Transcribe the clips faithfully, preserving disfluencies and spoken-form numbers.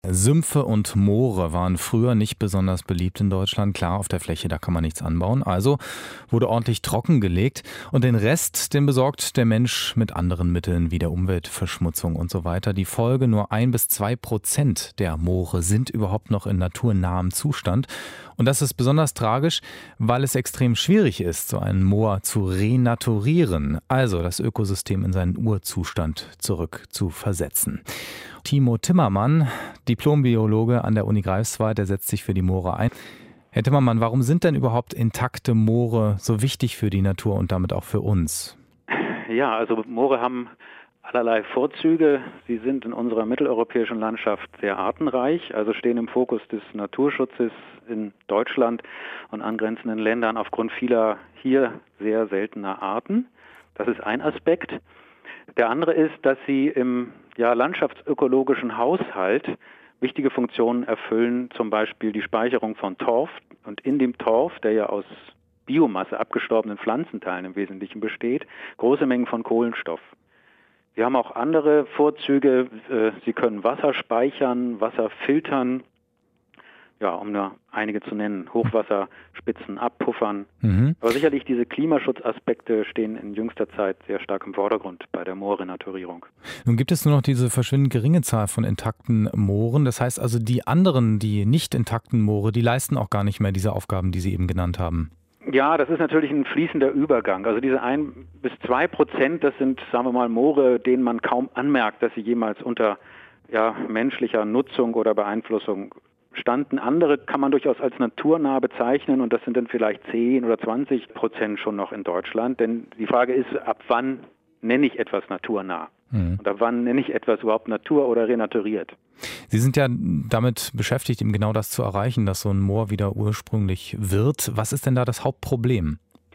Sümpfe und Moore waren früher nicht besonders beliebt in Deutschland. Klar, auf der Fläche, da kann man nichts anbauen. Also wurde ordentlich trockengelegt und den Rest, den besorgt der Mensch mit anderen Mitteln wie der Umweltverschmutzung und so weiter. Die Folge: nur ein bis zwei Prozent der Moore sind überhaupt noch in naturnahem Zustand. Und das ist besonders tragisch, weil es extrem schwierig ist, so einen Moor zu renaturieren, also das Ökosystem in seinen Urzustand zurück zu versetzen. Timo Timmermann, Diplombiologe an der Uni Greifswald, der setzt sich für die Moore ein. Herr Timmermann, warum sind denn überhaupt intakte Moore so wichtig für die Natur und damit auch für uns? Ja, also Moore haben allerlei Vorzüge. Sie sind in unserer mitteleuropäischen Landschaft sehr artenreich, also stehen im Fokus des Naturschutzes in Deutschland und angrenzenden Ländern aufgrund vieler hier sehr seltener Arten. Das ist ein Aspekt. Der andere ist, dass sie im ja, landschaftsökologischen Haushalt wichtige Funktionen erfüllen, zum Beispiel die Speicherung von Torf. Und in dem Torf, der ja aus Biomasse, abgestorbenen Pflanzenteilen im Wesentlichen besteht, große Mengen von Kohlenstoff. Sie haben auch andere Vorzüge. Sie können Wasser speichern, Wasser filtern, ja, um nur einige zu nennen, Hochwasserspitzen abpuffern. Mhm. Aber sicherlich diese Klimaschutzaspekte stehen in jüngster Zeit sehr stark im Vordergrund bei der Moorrenaturierung. Nun gibt es nur noch diese verschwindend geringe Zahl von intakten Mooren. Das heißt also, die anderen, die nicht intakten Moore, die leisten auch gar nicht mehr diese Aufgaben, die Sie eben genannt haben. Ja, das ist natürlich ein fließender Übergang. Also diese ein bis zwei Prozent, das sind, sagen wir mal, Moore, denen man kaum anmerkt, dass sie jemals unter ja, menschlicher Nutzung oder Beeinflussung standen. Andere kann man durchaus als naturnah bezeichnen und das sind dann vielleicht zehn oder zwanzig Prozent schon noch in Deutschland. Denn die Frage ist, ab wann nenne ich etwas naturnah? Mhm. Und ab wann nenne ich etwas überhaupt natur- oder renaturiert? Sie sind ja damit beschäftigt, eben genau das zu erreichen, dass so ein Moor wieder ursprünglich wird. Was ist denn da das Hauptproblem?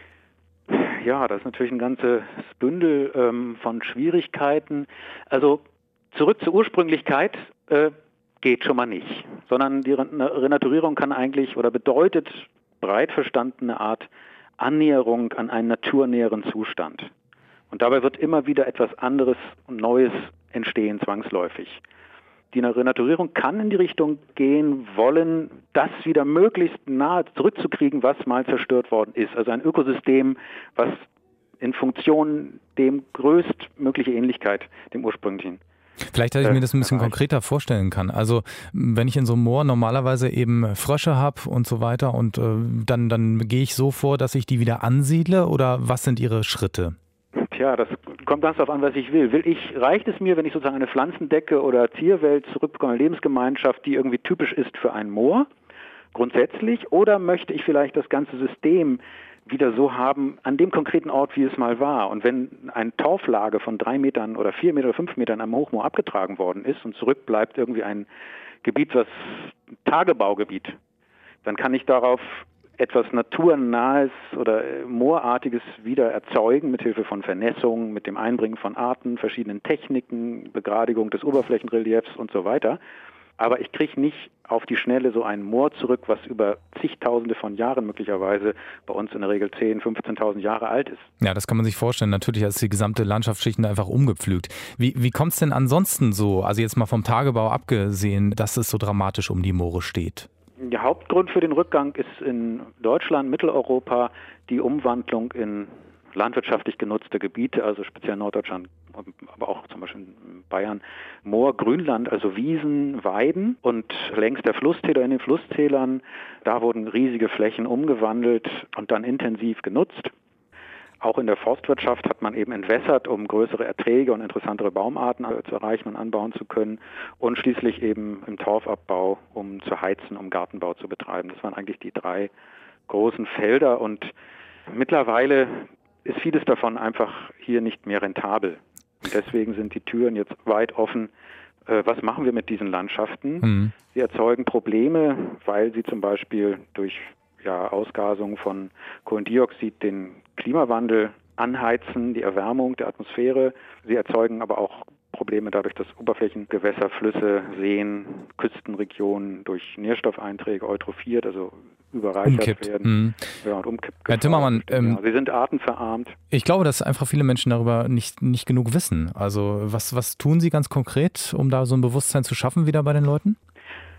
Ja, das ist natürlich ein ganzes Bündel ähm, von Schwierigkeiten. Also zurück zur Ursprünglichkeit äh, geht schon mal nicht, sondern die Renaturierung kann eigentlich oder bedeutet breit verstandene Art Annäherung an einen naturnäheren Zustand. Und dabei wird immer wieder etwas anderes und Neues entstehen, zwangsläufig. Die Renaturierung kann in die Richtung gehen wollen, das wieder möglichst nahe zurückzukriegen, was mal zerstört worden ist. Also ein Ökosystem, was in Funktion dem größtmögliche Ähnlichkeit dem ursprünglichen. Vielleicht, dass ich mir das ein bisschen konkreter vorstellen kann. Also wenn ich in so einem Moor normalerweise eben Frösche habe und so weiter und äh, dann, dann gehe ich so vor, dass ich die wieder ansiedle, oder was sind Ihre Schritte? Tja, das kommt ganz darauf an, was ich will. Will ich, reicht es mir, wenn ich sozusagen eine Pflanzendecke oder Tierwelt zurückbekomme, eine Lebensgemeinschaft, die irgendwie typisch ist für ein Moor, grundsätzlich, oder möchte ich vielleicht das ganze System wieder so haben, an dem konkreten Ort, wie es mal war. Und wenn ein Torflager von drei Metern oder vier Meter oder fünf Metern am Hochmoor abgetragen worden ist und zurückbleibt irgendwie ein Gebiet, was Tagebaugebiet, dann kann ich darauf etwas Naturnahes oder Moorartiges wieder erzeugen, mithilfe von Vernässung, mit dem Einbringen von Arten, verschiedenen Techniken, Begradigung des Oberflächenreliefs und so weiter. Aber ich kriege nicht auf die Schnelle so ein Moor zurück, was über zigtausende von Jahren möglicherweise bei uns in der Regel zehntausend, fünfzehntausend Jahre alt ist. Ja, das kann man sich vorstellen. Natürlich ist die gesamte Landschaftsschicht einfach umgepflügt. Wie, wie kommt es denn ansonsten so, also jetzt mal vom Tagebau abgesehen, dass es so dramatisch um die Moore steht? Der Hauptgrund für den Rückgang ist in Deutschland, Mitteleuropa, die Umwandlung in landwirtschaftlich genutzte Gebiete, also speziell Norddeutschland, aber auch zum Beispiel in Bayern, Moor, Grünland, also Wiesen, Weiden, und längs der Flusstäler, in den Flusstälern, da wurden riesige Flächen umgewandelt und dann intensiv genutzt. Auch in der Forstwirtschaft hat man eben entwässert, um größere Erträge und interessantere Baumarten zu erreichen und anbauen zu können, und schließlich eben im Torfabbau, um zu heizen, um Gartenbau zu betreiben. Das waren eigentlich die drei großen Felder, und mittlerweile ist vieles davon einfach hier nicht mehr rentabel. Und deswegen sind die Türen jetzt weit offen. Äh, was machen wir mit diesen Landschaften? Mhm. Sie erzeugen Probleme, weil sie zum Beispiel durch ja, Ausgasung von Kohlendioxid den Klimawandel anheizen, die Erwärmung der Atmosphäre. Sie erzeugen aber auch Probleme dadurch, dass Oberflächengewässer, Flüsse, Seen, Küstenregionen durch Nährstoffeinträge eutrophiert, also überreichert umkippt. werden. Mhm. Ja, und umkippt. Herr Timmermann, ähm, ja, sie sind artenverarmt. Ich glaube, dass einfach viele Menschen darüber nicht, nicht genug wissen. Also was, was tun Sie ganz konkret, um da so ein Bewusstsein zu schaffen wieder bei den Leuten?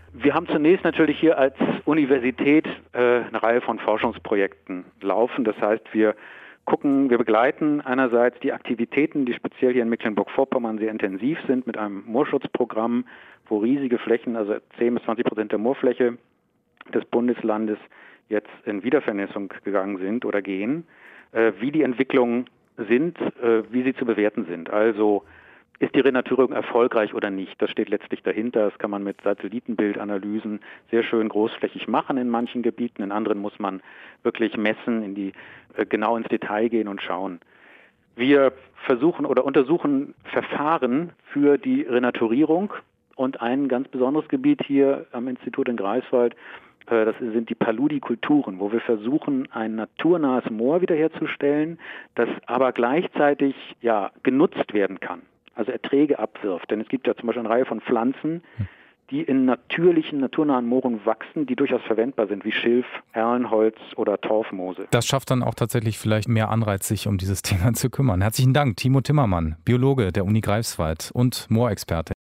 Wir haben zunächst natürlich hier als Universität äh, eine Reihe von Forschungsprojekten laufen. Das heißt, wir gucken, wir begleiten einerseits die Aktivitäten, die speziell hier in Mecklenburg-Vorpommern sehr intensiv sind, mit einem Moorschutzprogramm, wo riesige Flächen, also zehn bis zwanzig Prozent der Moorfläche des Bundeslandes jetzt in Wiedervernässung gegangen sind oder gehen, äh, wie die Entwicklungen sind, äh, wie sie zu bewerten sind. Also ist die Renaturierung erfolgreich oder nicht? Das steht letztlich dahinter. Das kann man mit Satellitenbildanalysen sehr schön großflächig machen in manchen Gebieten. In anderen muss man wirklich messen, in die, äh, genau ins Detail gehen und schauen. Wir versuchen oder untersuchen Verfahren für die Renaturierung und ein ganz besonderes Gebiet hier am Institut in Greifswald, äh, das sind die Paludikulturen, wo wir versuchen, ein naturnahes Moor wiederherzustellen, das aber gleichzeitig ja genutzt werden kann. Also Erträge abwirft. Denn es gibt ja zum Beispiel eine Reihe von Pflanzen, die in natürlichen, naturnahen Mooren wachsen, die durchaus verwendbar sind, wie Schilf, Erlenholz oder Torfmoose. Das schafft dann auch tatsächlich vielleicht mehr Anreiz, sich um dieses Thema zu kümmern. Herzlichen Dank, Timo Timmermann, Biologe der Uni Greifswald und Moorexperte.